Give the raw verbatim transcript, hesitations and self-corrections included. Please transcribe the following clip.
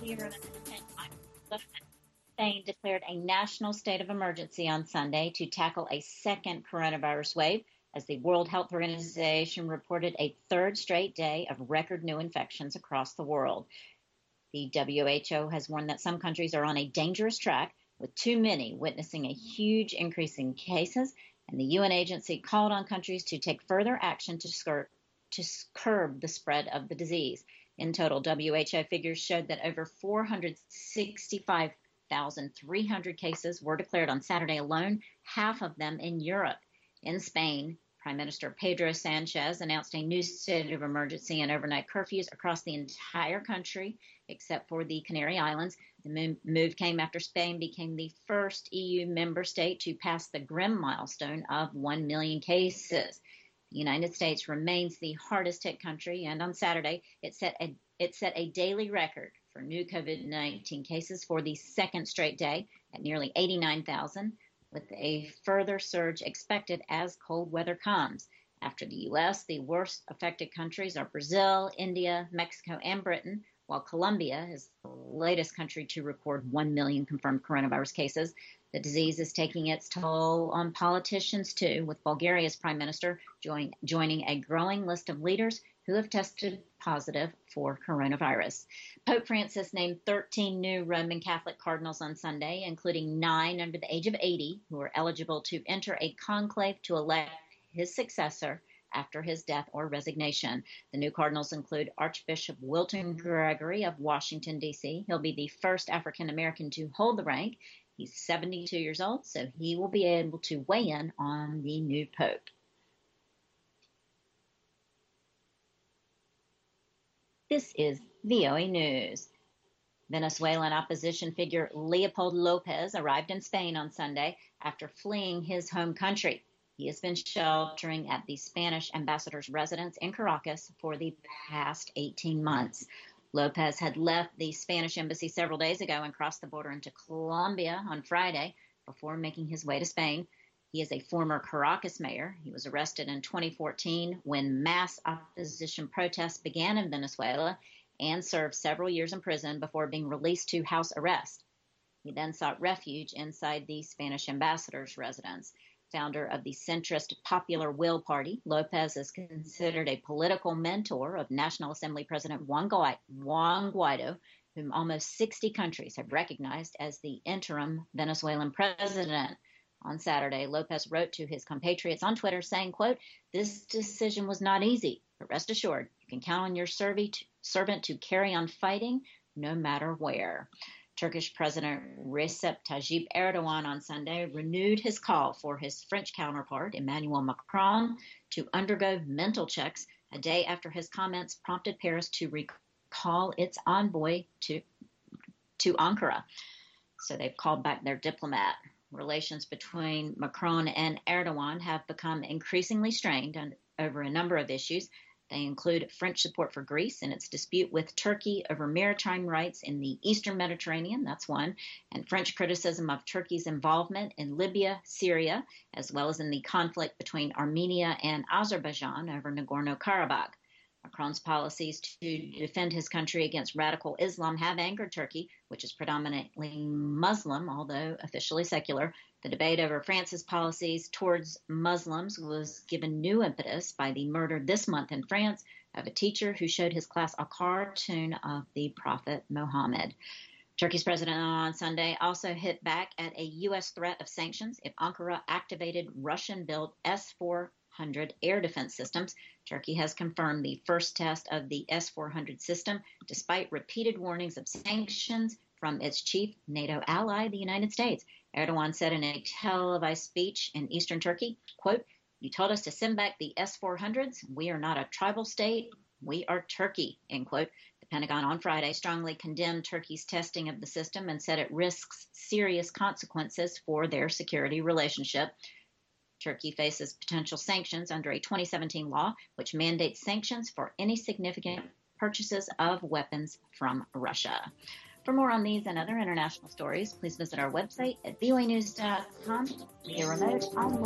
Spain declared a national state of emergency on Sunday to tackle a second coronavirus wave as the World Health Organization reported a third straight day of record new infections across the world. The W H O has warned that some countries are on a dangerous track, with too many witnessing a huge increase in cases, and the U N agency called on countries to take further action to, skir- to curb the spread of the disease. In total, W H O figures showed that over four hundred sixty-five thousand three hundred cases were declared on Saturday alone, half of them in Europe. In Spain, Prime Minister Pedro Sanchez announced a new state of emergency and overnight curfews across the entire country, except for the Canary Islands. The move came after Spain became the first E U member state to pass the grim milestone of one million cases. The United States remains the hardest hit country, and on Saturday, it set a, it set a daily record for new COVID nineteen cases for the second straight day at nearly eighty-nine thousand, with a further surge expected as cold weather comes. After the U S, the worst affected countries are Brazil, India, Mexico, and Britain, while Colombia is the latest country to record one million confirmed coronavirus cases. The disease is taking its toll on politicians, too, with Bulgaria's prime minister join, joining a growing list of leaders who have tested positive for coronavirus. Pope Francis named thirteen new Roman Catholic cardinals on Sunday, including nine under the age of eighty, who are eligible to enter a conclave to elect his successor after his death or resignation. The new cardinals include Archbishop Wilton Gregory of Washington, D C He'll be the first African-American to hold the rank. He's seventy-two years old, so he will be able to weigh in on the new pope. This is V O A News. Venezuelan opposition figure Leopoldo Lopez arrived in Spain on Sunday after fleeing his home country. He has been sheltering at the Spanish ambassador's residence in Caracas for the past eighteen months. Lopez had left the Spanish embassy several days ago and crossed the border into Colombia on Friday before making his way to Spain. He is a former Caracas mayor. He was arrested in twenty fourteen when mass opposition protests began in Venezuela and served several years in prison before being released to house arrest. He then sought refuge inside the Spanish ambassador's residence. Founder of the centrist Popular Will Party, Lopez is considered a political mentor of National Assembly President Juan Guaido, whom almost sixty countries have recognized as the interim Venezuelan president. On Saturday, Lopez wrote to his compatriots on Twitter saying, quote, "This decision was not easy, but rest assured, you can count on your servant to carry on fighting no matter where." Turkish President Recep Tayyip Erdogan on Sunday renewed his call for his French counterpart, Emmanuel Macron, to undergo mental checks a day after his comments prompted Paris to recall its envoy to, to Ankara. So they've called back their diplomat. Relations between Macron and Erdogan have become increasingly strained on, over a number of issues. They include French support for Greece in its dispute with Turkey over maritime rights in the Eastern Mediterranean, that's one, and French criticism of Turkey's involvement in Libya, Syria, as well as in the conflict between Armenia and Azerbaijan over Nagorno-Karabakh. Macron's policies to defend his country against radical Islam have angered Turkey, which is predominantly Muslim, although officially secular. The debate over France's policies towards Muslims was given new impetus by the murder this month in France of a teacher who showed his class a cartoon of the Prophet Muhammad. Turkey's president on Sunday also hit back at a U S threat of sanctions if Ankara activated Russian-built S four hundred air defense systems. Turkey has confirmed the first test of the S four hundred system, despite repeated warnings of sanctions from its chief NATO ally, the United States. Erdogan said in a televised speech in eastern Turkey, quote, "You told us to send back the S four hundreds. We are not a tribal state. We are Turkey," end quote. The Pentagon on Friday strongly condemned Turkey's testing of the system and said it risks serious consequences for their security relationship. Turkey faces potential sanctions under a twenty seventeen law, which mandates sanctions for any significant purchases of weapons from Russia. For more on these and other international stories, please visit our website at voa news dot com. Via remote, online.